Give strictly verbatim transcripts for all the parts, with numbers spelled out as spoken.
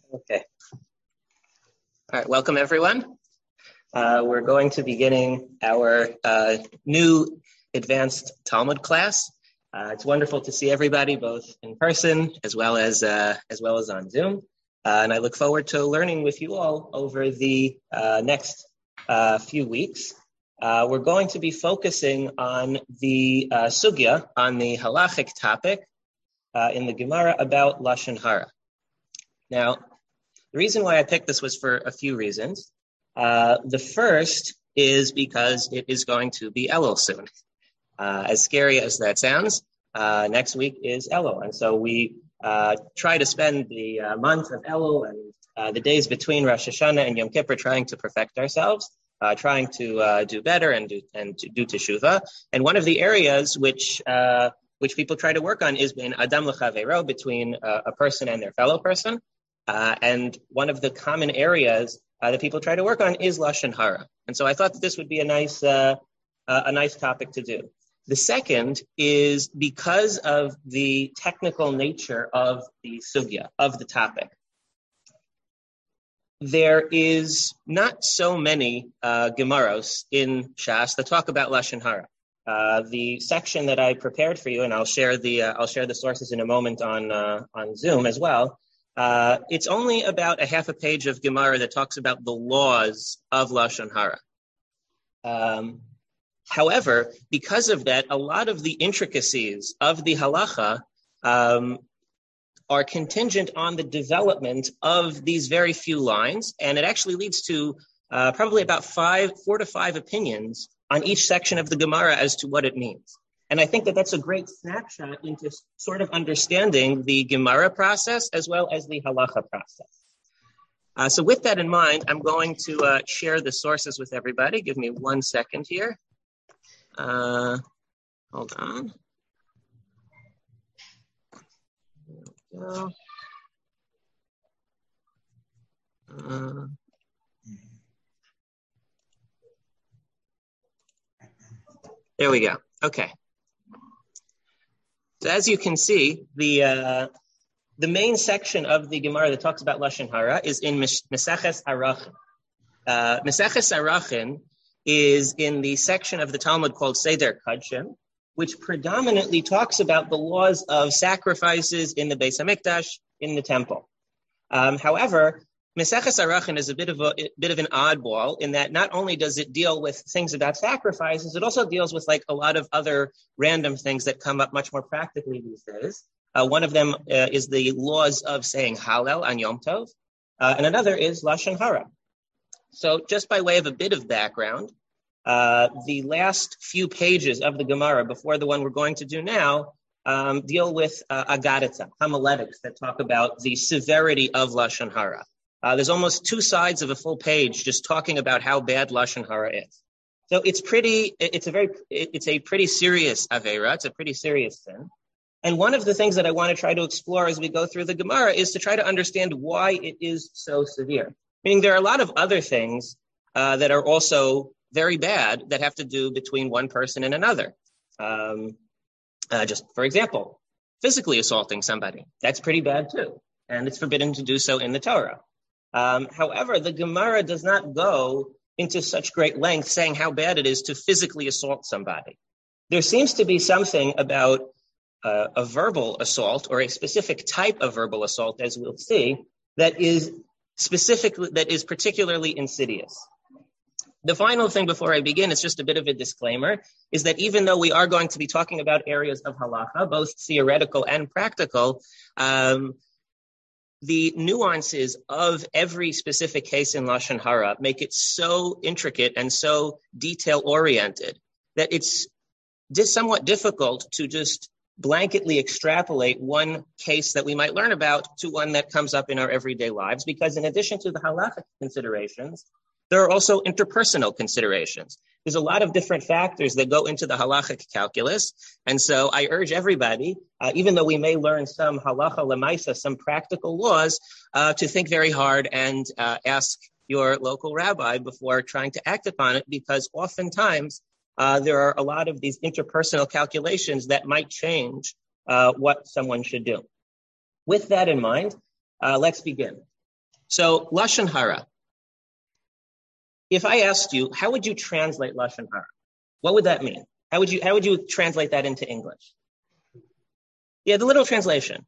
Okay. All right, welcome everyone. Uh, we're going to be beginning our uh, new advanced Talmud class. Uh, it's wonderful to see everybody, both in person as well as uh, as well as on Zoom. Uh, and I look forward to learning with you all over the uh, next uh, few weeks. Uh, we're going to be focusing on the uh, sugya, on the halachic topic uh, in the Gemara about Lashon Hara. Now, the reason why I picked this was for a few reasons. Uh, the first is because it is going to be Elul soon. Uh, as scary as that sounds, uh, next week is Elul. And so we uh, try to spend the uh, month of Elul and uh, the days between Rosh Hashanah and Yom Kippur trying to perfect ourselves, uh, trying to uh, do better and do, and to do teshuvah. And one of the areas which uh, which people try to work on is in Adam l'chaveiro, between uh, a person and their fellow person. Uh, and one of the common areas uh, that people try to work on is Lashon Hara. And so I thought that this would be a nice, uh, uh, a nice topic to do. The second is because of the technical nature of the sugya, of the topic. There is not so many uh, Gemaros in Shas that talk about Lashon Hara. Uh, the section that I prepared for you, and I'll share the uh, I'll share the sources in a moment on uh, on Zoom as well. Uh, it's only about a half a page of Gemara that talks about the laws of Lashon Hara. Um, however, because of that, a lot of the intricacies of the halacha um, are contingent on the development of these very few lines, and it actually leads to uh, probably about five, four to five opinions on each section of the Gemara as to what it means. And I think that that's a great snapshot into sort of understanding the Gemara process as well as the halacha process. Uh, so with that in mind, I'm going to uh, share the sources with everybody. Give me one second here. Uh, hold on. There we go. Uh, there we go. Okay. So as you can see, the uh, the main section of the Gemara that talks about Lashon Hara is in Meseches Arachin. Uh, Meseches Arachin is in the section of the Talmud called Seder Kodshim, which predominantly talks about the laws of sacrifices in the Beis Hamikdash, in the temple. Um, however, Meseches Arachin is a bit of a, a bit of an oddball in that not only does it deal with things about sacrifices, it also deals with like a lot of other random things that come up much more practically these days. Uh, one of them uh, is the laws of saying Hallel on Yom Tov, uh, and another is Lashon Hara. So just by way of a bit of background, uh, the last few pages of the Gemara before the one we're going to do now um, deal with uh, Agadita, homiletics that talk about the severity of Lashon Hara. Uh, there's almost two sides of a full page just talking about how bad Lashon Hara is. So it's pretty, it's a very, it's a pretty serious Aveira. It's a pretty serious sin. And one of the things that I want to try to explore as we go through the Gemara is to try to understand why it is so severe. Meaning there are a lot of other things uh, that are also very bad that have to do between one person and another. Um, uh, just for example, physically assaulting somebody. That's pretty bad too. And it's forbidden to do so in the Torah. Um, however, the Gemara does not go into such great length saying how bad it is to physically assault somebody. There seems to be something about uh, a verbal assault or a specific type of verbal assault, as we'll see, that is specifically, that is particularly insidious. The final thing before I begin is just a bit of a disclaimer, is that even though we are going to be talking about areas of halacha, both theoretical and practical, um, the nuances of every specific case in Lashon Hara make it so intricate and so detail-oriented that it's somewhat difficult to just blanketly extrapolate one case that we might learn about to one that comes up in our everyday lives, because in addition to the halachic considerations, there are also interpersonal considerations. There's a lot of different factors that go into the halachic calculus. And so I urge everybody, uh, even though we may learn some halacha lemaisa, some practical laws, uh, to think very hard and uh, ask your local rabbi before trying to act upon it, because oftentimes uh, there are a lot of these interpersonal calculations that might change uh, what someone should do. With that in mind, uh, let's begin. So Lashon Hara. If I asked you, how would you translate Lashon Hara? What would that mean? How would you how would you translate that into English? Yeah, the literal translation.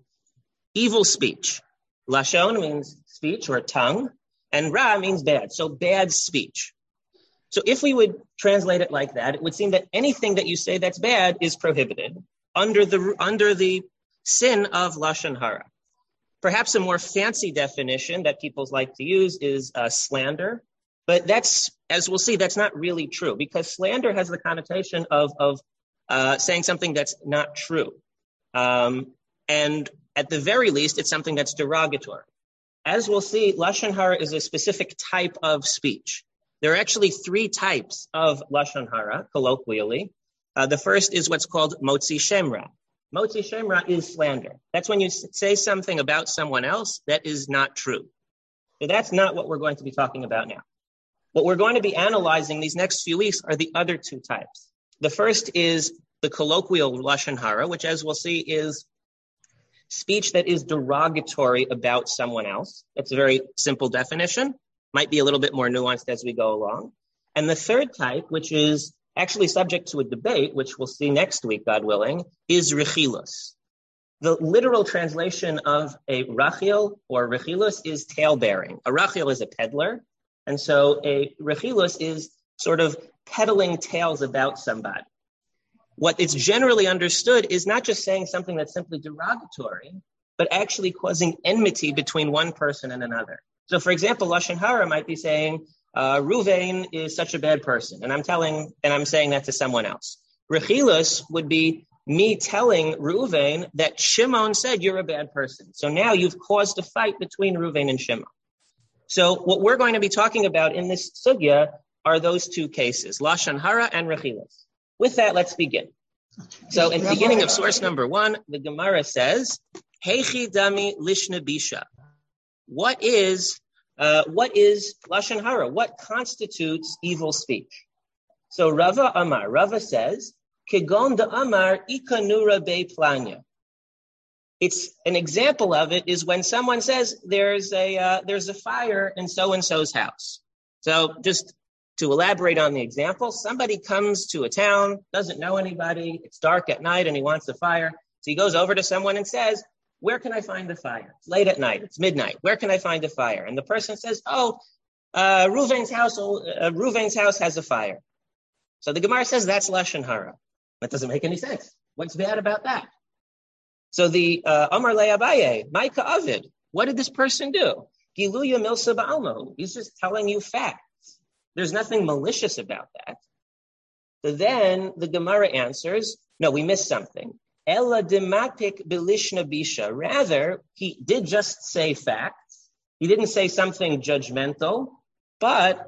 Evil speech. Lashon means speech or tongue, and Ra means bad. So bad speech. So if we would translate it like that, it would seem that anything that you say that's bad is prohibited under the under the sin of Lashon Hara. Perhaps a more fancy definition that people like to use is uh, slander. But that's, as we'll see, that's not really true, because slander has the connotation of, of uh, saying something that's not true. Um, and at the very least, it's something that's derogatory. As we'll see, Lashon Hara is a specific type of speech. There are actually three types of Lashon Hara, colloquially. Uh, the first is what's called Motzi Shem Ra. Motzi Shem Ra is slander. That's when you say something about someone else that is not true. So that's not what we're going to be talking about now. What we're going to be analyzing these next few weeks are the other two types. The first is the colloquial Lashon Hara, which, as we'll see, is speech that is derogatory about someone else. That's a very simple definition. Might be a little bit more nuanced as we go along. And the third type, which is actually subject to a debate, which we'll see next week, God willing, is rechilus. The literal translation of a rachil or rechilus is tail-bearing. A rachil is a peddler. And so a rechilus is sort of peddling tales about somebody. What is generally understood is not just saying something that's simply derogatory, but actually causing enmity between one person and another. So, for example, Lashon Hara might be saying, uh, Ruvain is such a bad person, and I'm telling, and I'm saying that to someone else. Rechilus would be me telling Ruvain that Shimon said you're a bad person. So now you've caused a fight between Ruvain and Shimon. So what we're going to be talking about in this sugya are those two cases, Lashon Hara and Rechilus. With that, let's begin. So in the beginning of source number one, the Gemara says, Heichi dami lishna bisha. What is, uh, what is Lashon Hara? What constitutes evil speech? So Rava Amar, Rava says, Kegon da Amar ikanura be planya. It's an example of it is when someone says there's a uh, there's a fire in so-and-so's house. So just to elaborate on the example, somebody comes to a town, doesn't know anybody, it's dark at night and he wants a fire. So he goes over to someone and says, where can I find a fire? It's late at night, it's midnight. Where can I find a fire? And the person says, oh, uh, Ruvain's house, uh, Ruvain's house has a fire. So the Gemara says that's Lashon Hara. That doesn't make any sense. What's bad about that? So the uh, Amar Le Abaye, Maika Avid, what did this person do? Giluya Milsa Ba'almahu. He's just telling you facts. There's nothing malicious about that. So then the Gemara answers, no, we missed something. Ella demapik bilishna bisha. Rather, he did just say facts. He didn't say something judgmental, but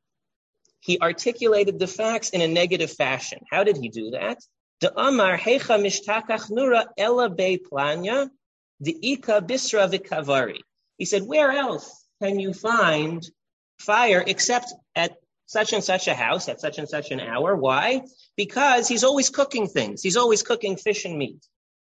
he articulated the facts in a negative fashion. How did he do that? The Amar Hecha Mishtakach Nura Ella Be Planya, the Ika Bisra Vikavari. He said, where else can you find fire except at such and such a house at such and such an hour? Why? Because he's always cooking things. He's always cooking fish and meat.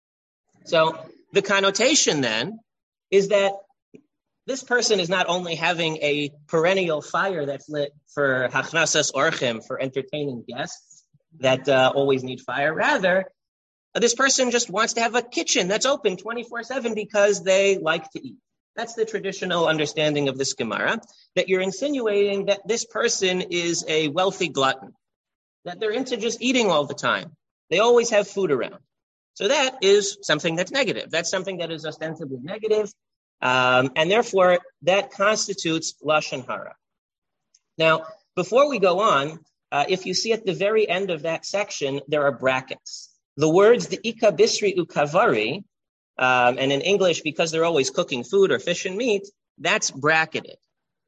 So the connotation then is that this person is not only having a perennial fire that's lit for hachnasas orchim, for entertaining guests that uh, always need fire. Rather, uh, this person just wants to have a kitchen that's open twenty-four seven because they like to eat. That's the traditional understanding of this Gemara, that you're insinuating that this person is a wealthy glutton, that they're into just eating all the time. They always have food around. So that is something that's negative. That's something that is ostensibly negative, um, and therefore that constitutes Lashon Hara. Now, before we go on, uh, if you see at the very end of that section, there are brackets. The words, the Ika Bisri Ukavari, Um, and in English, because they're always cooking food or fish and meat, that's bracketed.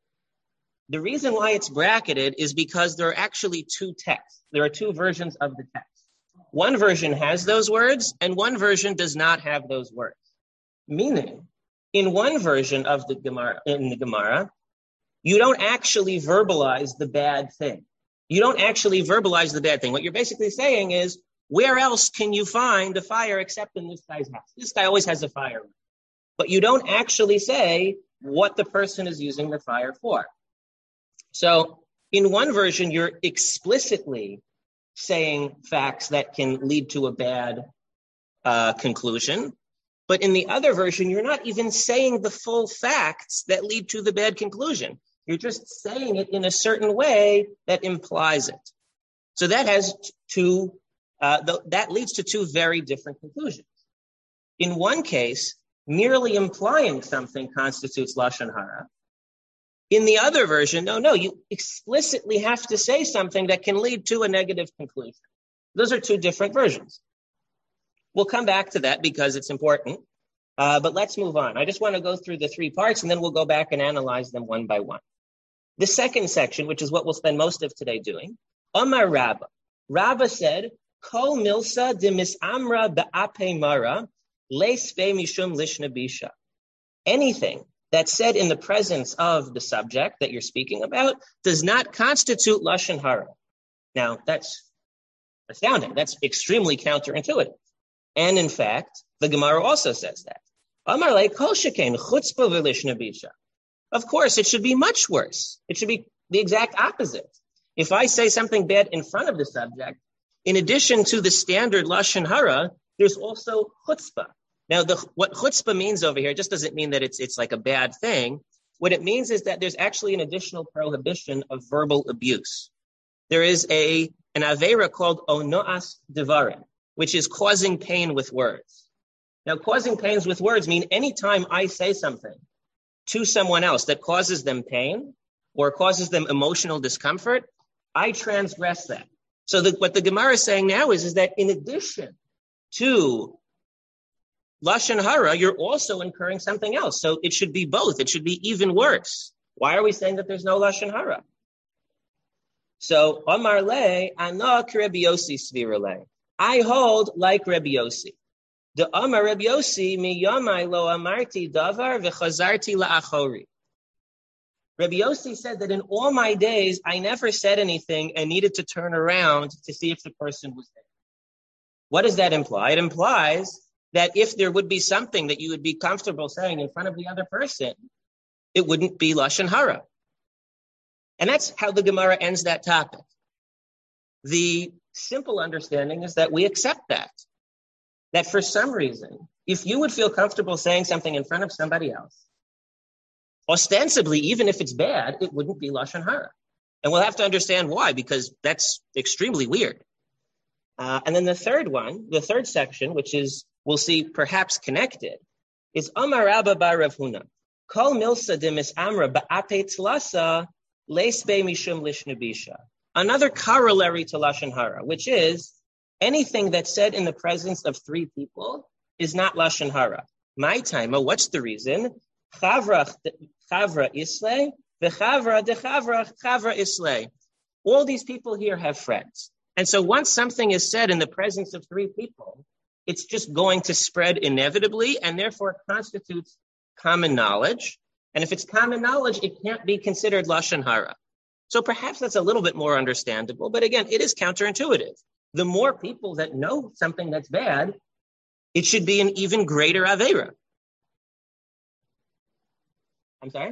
The reason why it's bracketed is because there are actually two texts. There are two versions of the text. One version has those words, and one version does not have those words. Meaning, in one version of the Gemara, in the Gemara, you don't actually verbalize the bad thing. You don't actually verbalize the bad thing. What you're basically saying is, where else can you find a fire except in this guy's house? This guy always has a fire. But you don't actually say what the person is using the fire for. So in one version, you're explicitly saying facts that can lead to a bad uh, conclusion. But in the other version, you're not even saying the full facts that lead to the bad conclusion. You're just saying it in a certain way that implies it. So that has two, uh, th- that leads to two very different conclusions. In one case, merely implying something constitutes Lashon Hara. In the other version, no, no, you explicitly have to say something that can lead to a negative conclusion. Those are two different versions. We'll come back to that because it's important, uh, but let's move on. I just want to go through the three parts, and then we'll go back and analyze them one by one. The second section, which is what we'll spend most of today doing, Amar Rabba. Rabba said, Kol milsa de misamra be'ape mara le'spe mishum lishna bisha. Anything that's said in the presence of the subject that you're speaking about does not constitute Lashon Hara. Now, that's astounding. That's extremely counterintuitive. And in fact, the Gemara also says that. Amar le kol shekain chutzpah v'lishna bisha. Of course, it should be much worse. It should be the exact opposite. If I say something bad in front of the subject, in addition to the standard Lashon Hara, there's also chutzpah. Now, the, what chutzpah means over here just doesn't mean that it's it's like a bad thing. What it means is that there's actually an additional prohibition of verbal abuse. There is a an avera called onoas devarim, which is causing pain with words. Now, causing pains with words mean anytime I say something to someone else that causes them pain or causes them emotional discomfort, I transgress that. So the, what the Gemara is saying now is, is that in addition to Lashon Hara, you're also incurring something else. So it should be both. It should be even worse. Why are we saying that there's no Lashon Hara? So, Amar le, anak Rebbe Yossi svira le. I hold like Rebbe Yossi. The Amar Rebbe Yossi, mi yamai lo amarti davar v'chazarti la'achori. Rebbe Yossi said that in all my days, I never said anything and needed to turn around to see if the person was there. What does that imply? It implies that if there would be something that you would be comfortable saying in front of the other person, it wouldn't be Lashon Hara. And that's how the Gemara ends that topic. The simple understanding is that we accept that. That for some reason, if you would feel comfortable saying something in front of somebody else, ostensibly, even if it's bad, it wouldn't be Lashon Hara. And we'll have to understand why, because that's extremely weird. Uh, and then the third one, the third section, which is, we'll see perhaps connected, is Amar Rabba bar Rav Huna. Kol milsa de misamra ba'ape tlasa le'spe mishum lishna bisha. Another corollary to Lashon Hara, which is anything that's said in the presence of three people is not Lashon Hara. My time, what's the reason? Chavra chavra islay, v'chavra de chavra chavra islay. All these people here have friends. And so once something is said in the presence of three people, it's just going to spread inevitably and therefore constitutes common knowledge. And if it's common knowledge, it can't be considered Lashon Hara. So perhaps that's a little bit more understandable. But again, it is counterintuitive. The more people that know something that's bad, it should be an even greater Aveira. I'm sorry?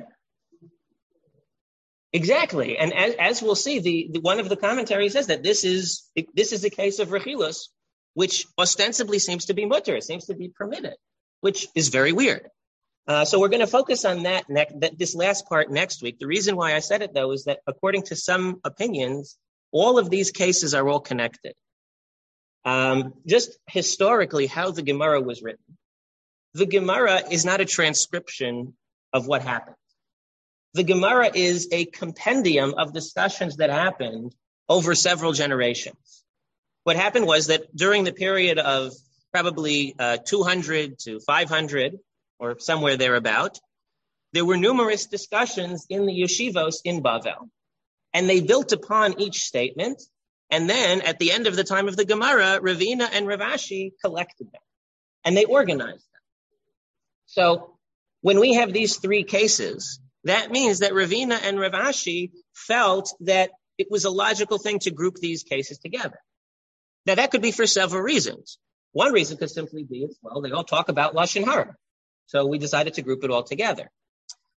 Exactly. And as, as we'll see, the, the one of the commentaries says that this is this is a case of rechilus, which ostensibly seems to be mutter, it seems to be permitted, which is very weird. Uh, so we're going to focus on that, ne- that this last part next week. The reason why I said it, though, is that according to some opinions, all of these cases are all connected. Um, just historically, how the Gemara was written. The Gemara is not a transcription of what happened. The Gemara is a compendium of discussions that happened over several generations. What happened was that during the period of probably uh, two hundred to five hundred, or somewhere thereabout, there were numerous discussions in the yeshivos in Bavel. And they built upon each statement. And then at the end of the time of the Gemara, Ravina and Rav Ashi collected them. And they organized them. So when we have these three cases, that means that Ravina and Rav Ashi felt that it was a logical thing to group these cases together. Now, that could be for several reasons. One reason could simply be, well, they all talk about Lashon Hara. So we decided to group it all together.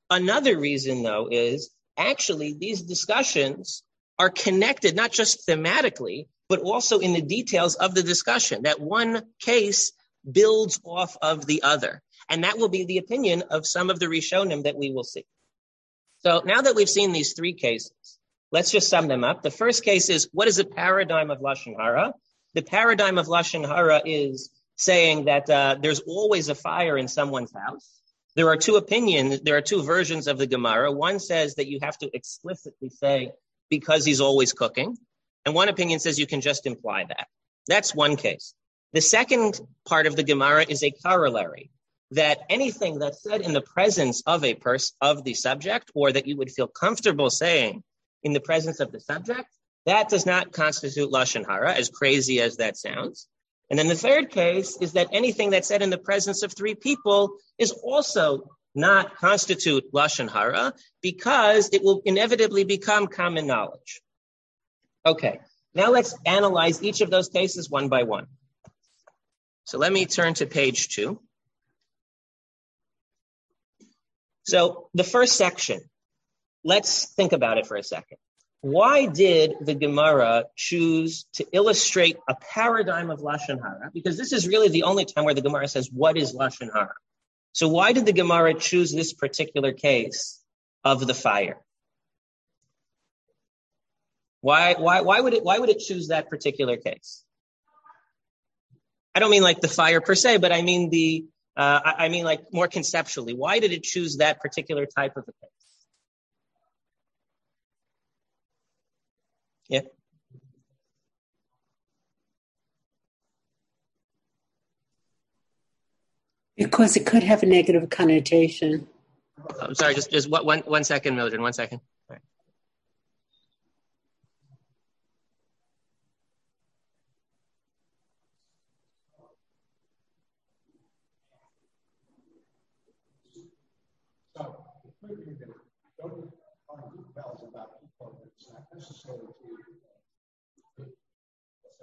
Another reason, though, is actually these discussions are connected not just thematically, but also in the details of the discussion, that one case builds off of the other. And that will be the opinion of some of the Rishonim that we will see. So now that we've seen these three cases, let's just sum them up. The first case is, what is a paradigm of Lashon Hara? The paradigm of Lashon Hara is saying that uh, there's always a fire in someone's house. There are two opinions, there are two versions of the Gemara. One says that you have to explicitly say, because he's always cooking. And one opinion says you can just imply that. That's one case. The second part of the Gemara is a corollary, that anything that's said in the presence of a person, of the subject, or that you would feel comfortable saying in the presence of the subject, that does not constitute Lashon Hara, as crazy as that sounds. And then the third case is that anything that's said in the presence of three people is also not constitute Lashon Hara, because it will inevitably become common knowledge. Okay, now let's analyze each of those cases one by one. So let me turn to page two. So the first section, let's think about it for a second. Why did the Gemara choose to illustrate a paradigm of Lashon Hara? Because this is really the only time where the Gemara says, what is Lashon Hara? So why did the Gemara choose this particular case of the fire? Why, why, why would it, why would it choose that particular case? I don't mean like the fire per se, but I mean the, uh, I, I mean like more conceptually. Why did it choose that particular type of a case? Yeah. Because it could have a negative connotation. I'm sorry, just just one one second, Mildred, one second. All right. So, don't find details about people. It's not necessary to say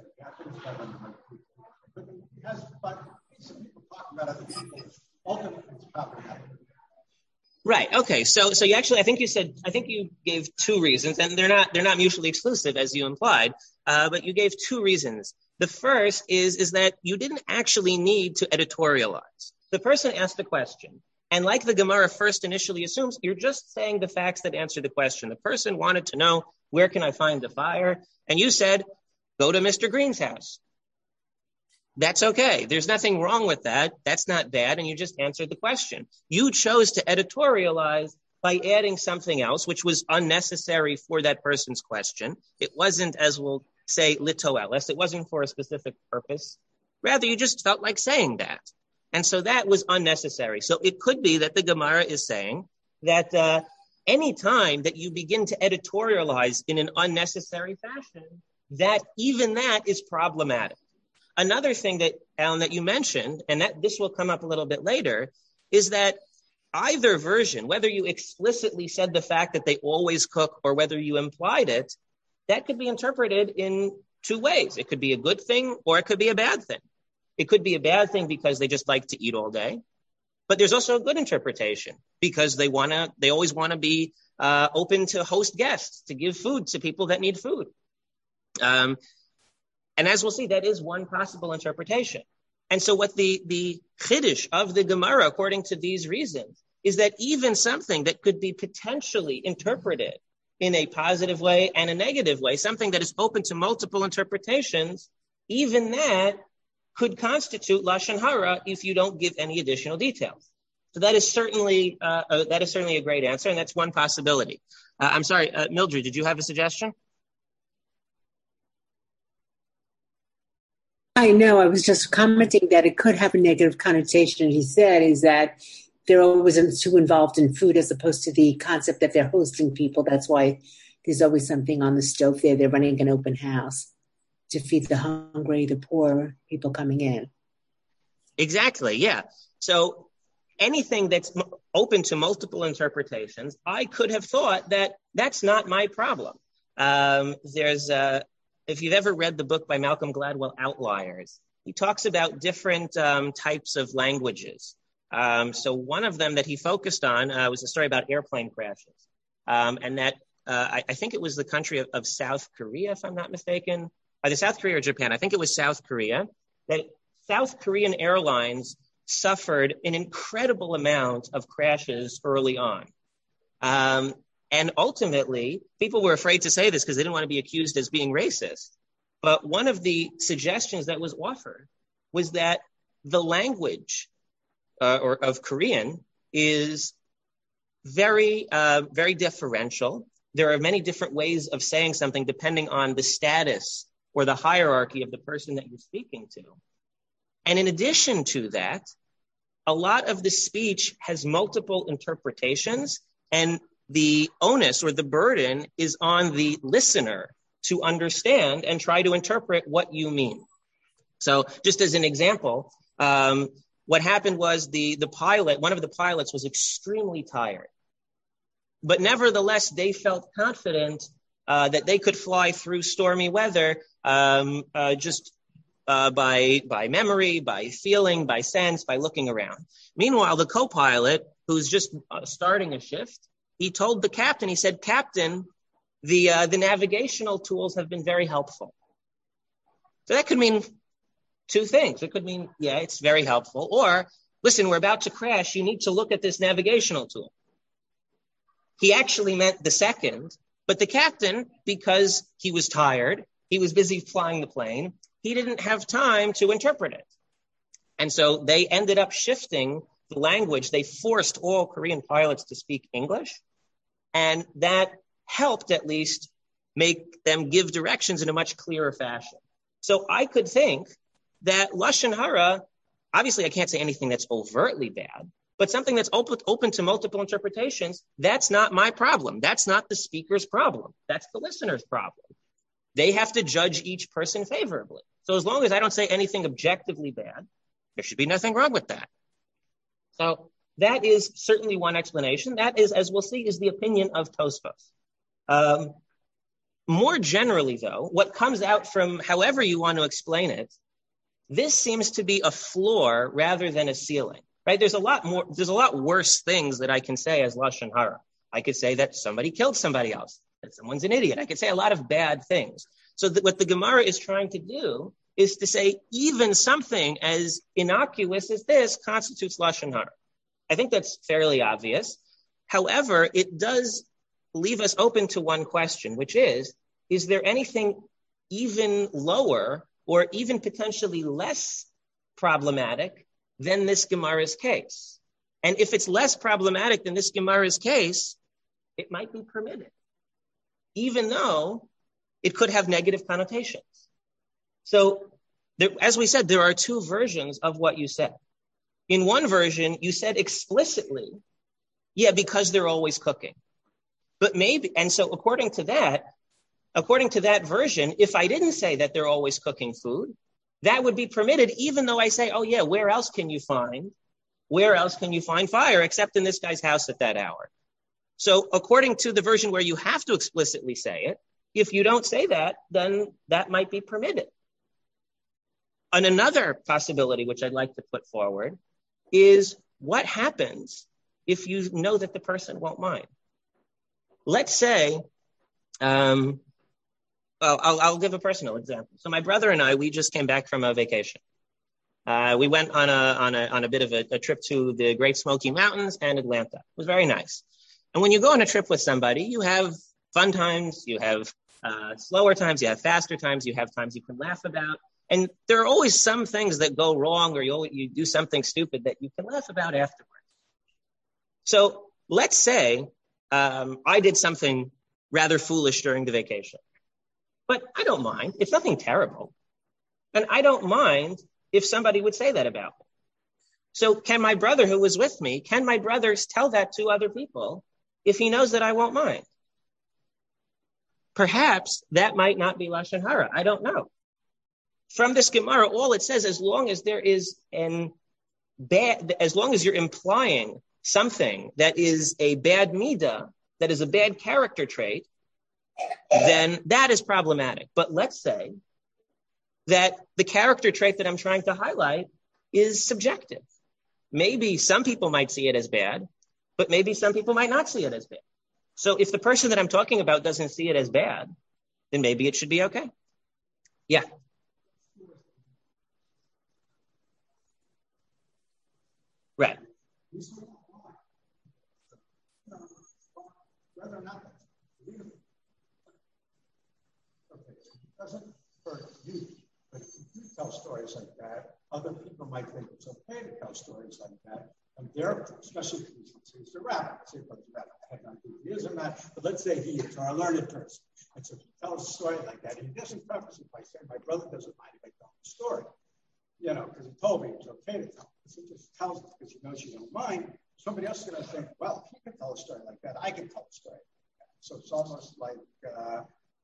that. Because, but some people talk about other people. Ultimately, it's about that. Right. Okay. So, so you actually, I think you said, I think you gave two reasons, and they're not, they're not mutually exclusive, as you implied. Uh, but you gave two reasons. The first is, is that you didn't actually need to editorialize. The person asked the question, and like the Gemara first initially assumes, you're just saying the facts that answer the question. The person wanted to know, where can I find the fire? And you said, go to Mister Green's house. That's okay. There's nothing wrong with that. That's not bad. And you just answered the question. You chose to editorialize by adding something else, which was unnecessary for that person's question. It wasn't, as we'll say, litoelis. It wasn't for a specific purpose. Rather, you just felt like saying that. And so that was unnecessary. So it could be that the Gemara is saying that uh, any time that you begin to editorialize in an unnecessary fashion, that even that is problematic. Another thing that, Alan, that you mentioned, and that this will come up a little bit later, is that either version, whether you explicitly said the fact that they always cook or whether you implied it, that could be interpreted in two ways. It could be a good thing or it could be a bad thing. It could be a bad thing because they just like to eat all day. But there's also a good interpretation because they want to, they always want to be uh, open to host guests, to give food to people that need food. Um, And as we'll see, that is one possible interpretation. And so what the, the chiddush of the Gemara, according to these reasons, is that even something that could be potentially interpreted in a positive way and a negative way, something that is open to multiple interpretations, even that could constitute Lashon Hara if you don't give any additional details. So that is certainly uh, uh, that is certainly a great answer, and that's one possibility. Uh, I'm sorry, uh, Mildred, did you have a suggestion? I know. I was just commenting that it could have a negative connotation. He said is that they're always too involved in food as opposed to the concept that they're hosting people. That's why there's always something on the stove there. They're running an open house to feed the hungry, the poor, people coming in. Exactly, yeah. So anything that's m- open to multiple interpretations, I could have thought that that's not my problem. Um, there's a... If you've ever read the book by Malcolm Gladwell, Outliers, he talks about different um, types of languages. Um, so one of them that he focused on uh, was a story about airplane crashes. Um, and that, uh, I, I think it was the country of, of South Korea, if I'm not mistaken. Either South Korea or Japan. I think it was South Korea. That South Korean airlines suffered an incredible amount of crashes early on. Um, and ultimately, people were afraid to say this because they didn't want to be accused as being racist. But one of the suggestions that was offered was that the language uh, or of Korean is very, uh, very differential. There are many different ways of saying something depending on the status or the hierarchy of the person that you're speaking to. And in addition to that, a lot of the speech has multiple interpretations, and the onus or the burden is on the listener to understand and try to interpret what you mean. So just as an example, um, what happened was the, the pilot, one of the pilots was extremely tired. But nevertheless, they felt confident uh, that they could fly through stormy weather um, uh, just uh, by by memory, by feeling, by sense, by looking around. Meanwhile, the co-pilot, who's just uh, starting a shift, he told the captain, he said, "Captain, the uh, the navigational tools have been very helpful." So that could mean two things. It could mean, yeah, it's very helpful. Or, listen, we're about to crash. You need to look at this navigational tool. He actually meant the second, but the captain, because he was tired, he was busy flying the plane, he didn't have time to interpret it. And so they ended up shifting the language. They forced all Korean pilots to speak English, and that helped at least make them give directions in a much clearer fashion. So I could think that Lashon Hara, obviously I can't say anything that's overtly bad, but something that's open, open to multiple interpretations, that's not my problem. That's not the speaker's problem. That's the listener's problem. They have to judge each person favorably. So as long as I don't say anything objectively bad, there should be nothing wrong with that. So that is certainly one explanation. That is, as we'll see, is the opinion of Tosfos. Um, more generally, though, what comes out from however you want to explain it, this seems to be a floor rather than a ceiling. Right? There's a lot more, there's a lot worse things that I can say as Lashon Hara. I could say that somebody killed somebody else, that someone's an idiot. I could say a lot of bad things. So that what the Gemara is trying to do is to say even something as innocuous as this constitutes Lashon Hara. I think that's fairly obvious. However, it does leave us open to one question, which is, is there anything even lower or even potentially less problematic than this Gemara's case? And if it's less problematic than this Gemara's case, it might be permitted, even though it could have negative connotations. So, there, as we said, there are two versions of what you said. In one version, you said explicitly, yeah, because they're always cooking. But maybe, and so according to that, according to that version, if I didn't say that they're always cooking food, that would be permitted, even though I say, oh, yeah, where else can you find, where else can you find fire except in this guy's house at that hour? So according to the version where you have to explicitly say it, if you don't say that, then that might be permitted. And another possibility, which I'd like to put forward, is what happens if you know that the person won't mind? Let's say, um, Well, I'll, I'll give a personal example. So my brother and I, we just came back from a vacation. Uh, we went on a on a on a bit of a, a trip to the Great Smoky Mountains and Atlanta. It was very nice. And when you go on a trip with somebody, you have fun times, you have uh, slower times, you have faster times, you have times you can laugh about. And there are always some things that go wrong, or you you do something stupid that you can laugh about afterwards. So let's say um, I did something rather foolish during the vacation. But I don't mind. It's nothing terrible. And I don't mind if somebody would say that about me. So can my brother who was with me, can my brother tell that to other people if he knows that I won't mind? Perhaps that might not be Lashon Hara. I don't know. From this Gemara, all it says, as long as there is an bad, as long as you're implying something that is a bad midah, that is a bad character trait, then that is problematic. But let's say that the character trait that I'm trying to highlight is subjective. maybe some people might see it as bad, but maybe some people might not see it as bad. So if the person that I'm talking about doesn't see it as bad, then maybe it should be okay. Yeah. Right. Whether or not that's believable. Okay, it doesn't hurt you, but if you tell stories like that, other people might think it's okay to tell stories like that. And they're, especially if he's a rabbi, say, but the rabbi had no idea he is a man, but let's say he is, or a learned person. And so he tells a story like that, and he doesn't preface it by saying, my brother doesn't mind if I tell the story. You know, because he told me it was okay to tell. He just tells it because he knows you don't mind. Somebody else is going to think, well, if he can tell a story like that, I can tell a story like that. So it's almost like, uh,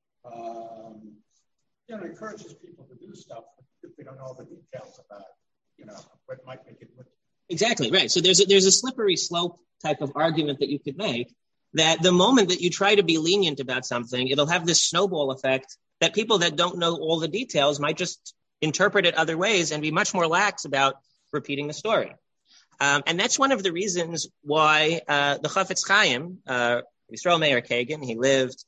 um, you know, it encourages people to do stuff if they don't know all the details about, you know, what might make it look. Exactly, right. So there's a, there's a slippery slope type of argument that you could make that the moment that you try to be lenient about something, it'll have this snowball effect that people that don't know all the details might just interpret it other ways and be much more lax about repeating the story. Um, and that's one of the reasons why uh, the Chafetz Chaim, uh, Yisrael Meir Kagan, he lived,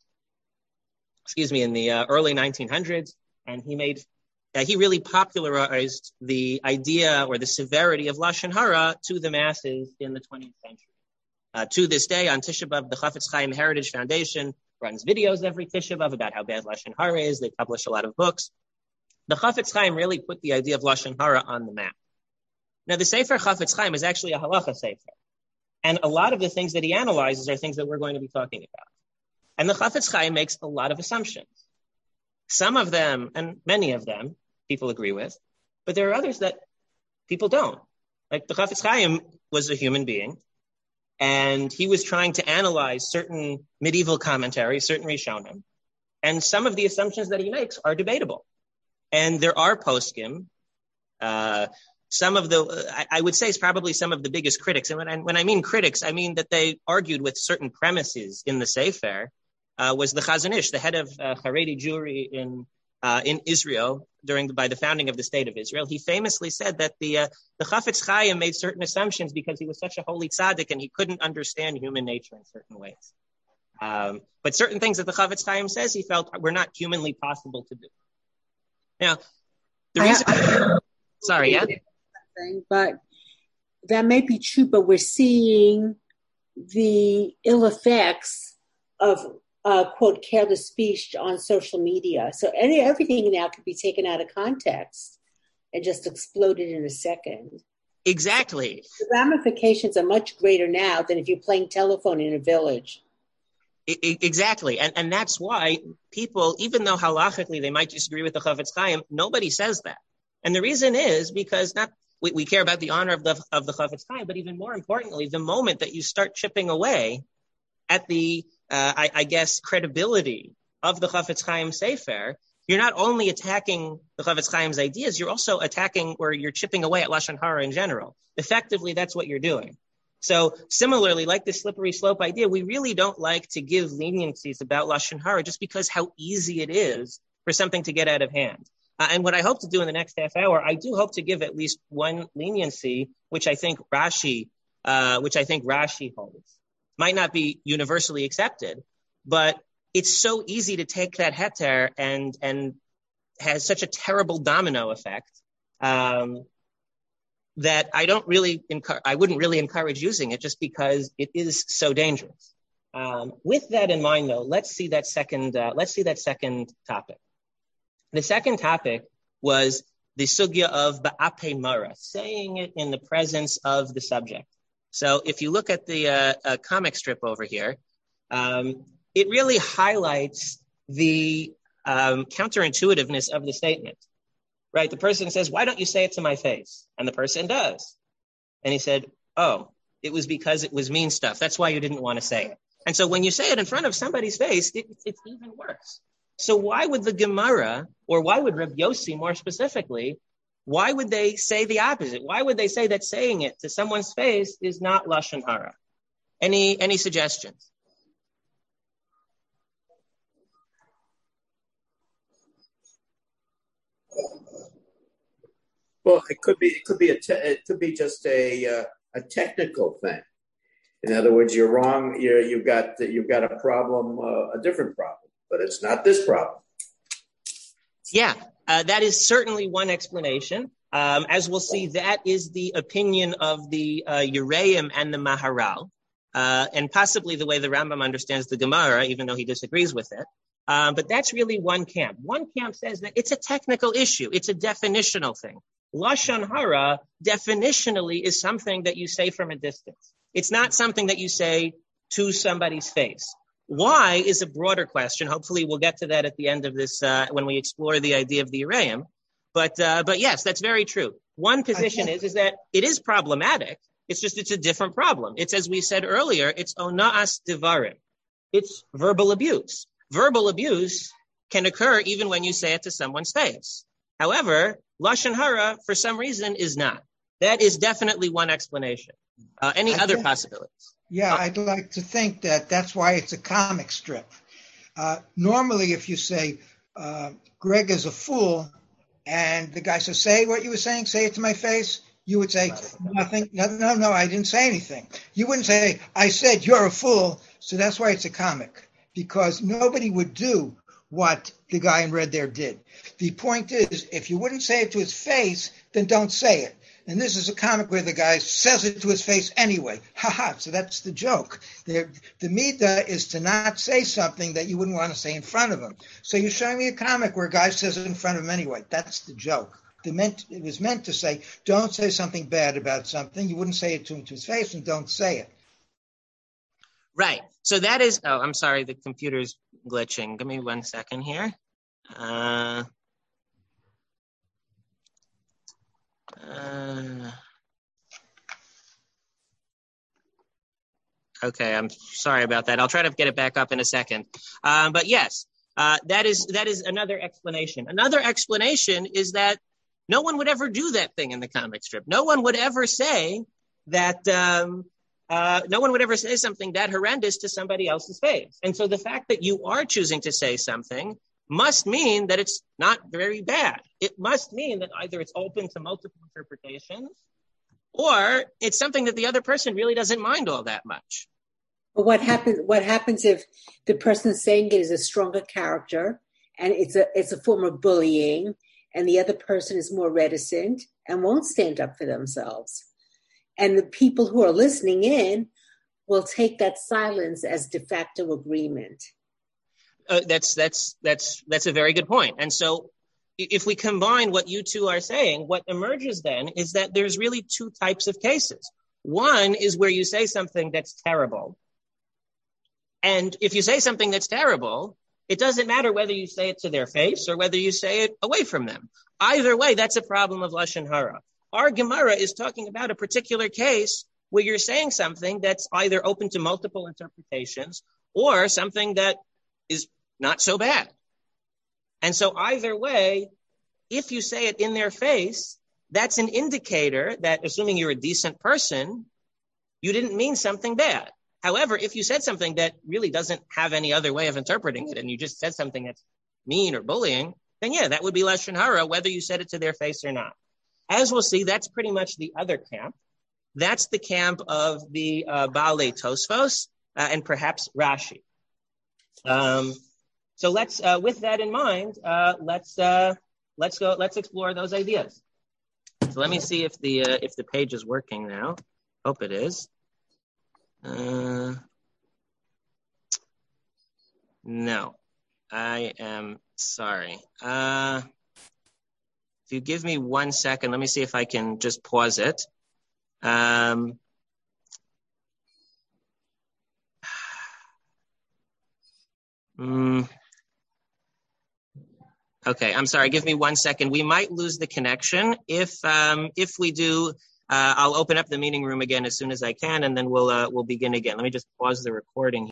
excuse me, in the uh, early nineteen hundreds, and he made, uh, he really popularized the idea or the severity of Lashon Hara to the masses in the twentieth century. Uh, to this day, on Tisha B'Av, the Chafetz Chaim Heritage Foundation runs videos every Tisha B'Av about how bad Lashon Hara is. They publish a lot of books. The Chafetz Chaim really put the idea of Lashon Hara on the map. Now, the Sefer Chafetz Chaim is actually a halacha sefer. And a lot of the things that he analyzes are things that we're going to be talking about. And the Chafetz Chaim makes a lot of assumptions. Some of them, and many of them, people agree with, but there are others that people don't. Like the Chafetz Chaim was a human being, and he was trying to analyze certain medieval commentaries, certain Rishonim, and some of the assumptions that he makes are debatable. And there are poskim, uh, some of the, I, I would say, is probably some of the biggest critics. And when I, when I mean critics, I mean that they argued with certain premises in the Sefer, uh, was the Chazon Ish, the head of uh, Haredi Jewry in uh, in Israel during the, by the founding of the state of Israel. He famously said that the uh, the Chafetz Chaim made certain assumptions because he was such a holy tzaddik and he couldn't understand human nature in certain ways. Um, but certain things that the Chafetz Chaim says he felt were not humanly possible to do. Now, the reason, I, sorry, yeah, but that may be true. But we're seeing the ill effects of uh, quote careless speech on social media. So any everything now could be taken out of context and just exploded in a second. Exactly. The ramifications are much greater now than if you're playing telephone in a village. Exactly. And and that's why people, even though halachically they might disagree with the Chafetz Chaim, nobody says that. And the reason is because not we, we care about the honor of the of the Chafetz Chaim, but even more importantly, the moment that you start chipping away at the, uh, I, I guess, credibility of the Chafetz Chaim Sefer, you're not only attacking the Chafetz Chaim's ideas, you're also attacking or you're chipping away at Lashon Hara in general. Effectively, that's what you're doing. So similarly, like the slippery slope idea, we really don't like to give leniencies about Lashon Hara just because how easy it is for something to get out of hand. Uh, and what I hope to do in the next half hour, I do hope to give at least one leniency, which I think Rashi, uh, which I think Rashi holds. Might not be universally accepted, but it's so easy to take that heter and and has such a terrible domino effect. Um, that I don't really, encu- I wouldn't really encourage using it just because it is so dangerous. Um, with that in mind, though, let's see that second, uh, let's see that second topic. The second topic was the sugya of ba'apei mara, saying it in the presence of the subject. So if you look at the uh, uh, comic strip over here, um, it really highlights the um, counterintuitiveness of the statement. Right? The person says, why don't you say it to my face? And the person does. And he said, oh, it was because it was mean stuff. That's why you didn't want to say it. And so when you say it in front of somebody's face, it, it's even worse. So why would the Gemara, or why would Reb Yossi more specifically, why would they say the opposite? Why would they say that saying it to someone's face is not Lashon Hara? Any, any suggestions? Well, it could be. It could be a. Te- it could be just a uh, a technical thing. In other words, you're wrong. You're, you've got you've got a problem, uh, a different problem, but it's not this problem. Yeah, uh, that is certainly one explanation. Um, as we'll see, that is the opinion of the uh, Yereim and the Maharal, uh, and possibly the way the Rambam understands the Gemara, even though he disagrees with it. Um, but that's really one camp. One camp says that it's a technical issue. It's a definitional thing. Lashon hara definitionally is something that you say from a distance. It's not something that you say to somebody's face. Why is a broader question. Hopefully we'll get to that at the end of this uh, when we explore the idea of the Yereim. But uh, but yes, that's very true. One position is, is that it is problematic. It's just it's a different problem. It's, as we said earlier, it's ona'as divarim. It's verbal abuse. Verbal abuse can occur even when you say it to someone's face. However, lashon hara, for some reason, is not. That is definitely one explanation. Uh, any I other think, possibilities? Yeah, oh. I'd like to think that that's why it's a comic strip. Uh, normally, if you say, uh, Greg is a fool, and the guy says, say what you were saying, say it to my face, you would say, nothing, no, no, no, I didn't say anything. You wouldn't say, I said you're a fool, so that's why it's a comic, because nobody would do what the guy in red there did. The point is, if you wouldn't say it to his face, then don't say it. And this is a comic where the guy says it to his face anyway. Ha ha, so that's the joke. The, the midah is to not say something that you wouldn't want to say in front of him. So you're showing me a comic where a guy says it in front of him anyway. That's the joke. The meant, it was meant to say, don't say something bad about something. You wouldn't say it to him to his face, and don't say it. Right. So that is, oh, I'm sorry, the computer's glitching. Give me one second here. Uh, uh, okay, I'm sorry about that. I'll try to get it back up in a second. Um, but yes, uh, that is that is another explanation. Another explanation is that no one would ever do that thing in the comic strip. No one would ever say that... Um, Uh, no one would ever say something that horrendous to somebody else's face. And so the fact that you are choosing to say something must mean that it's not very bad. It must mean that either it's open to multiple interpretations or it's something that the other person really doesn't mind all that much. But what happens, what happens if the person saying it is a stronger character and it's a, it's a form of bullying and the other person is more reticent and won't stand up for themselves? And the people who are listening in will take that silence as de facto agreement. Uh, that's that's that's that's a very good point. And so, if we combine what you two are saying, what emerges then is that there's really two types of cases. One is where you say something that's terrible, and if you say something that's terrible, it doesn't matter whether you say it to their face or whether you say it away from them. Either way, that's a problem of lashon hara. Our Gemara is talking about a particular case where you're saying something that's either open to multiple interpretations or something that is not so bad. And so either way, if you say it in their face, that's an indicator that, assuming you're a decent person, you didn't mean something bad. However, if you said something that really doesn't have any other way of interpreting it and you just said something that's mean or bullying, then yeah, that would be lashon hara, whether you said it to their face or not. As we'll see, that's pretty much the other camp. That's the camp of the uh, Baalei Tosfos uh, and perhaps Rashi. Um, so let's, uh, with that in mind, uh, let's uh, let's go. Let's explore those ideas. So let me see if the uh, if the page is working now. Hope it is. Uh, no, I am sorry. Uh, If you give me one second, let me see if I can just pause it. Um, mm, okay, I'm sorry. Give me one second. We might lose the connection. If um, if we do, uh, I'll open up the meeting room again as soon as I can, and then we'll uh, we'll begin again. Let me just pause the recording.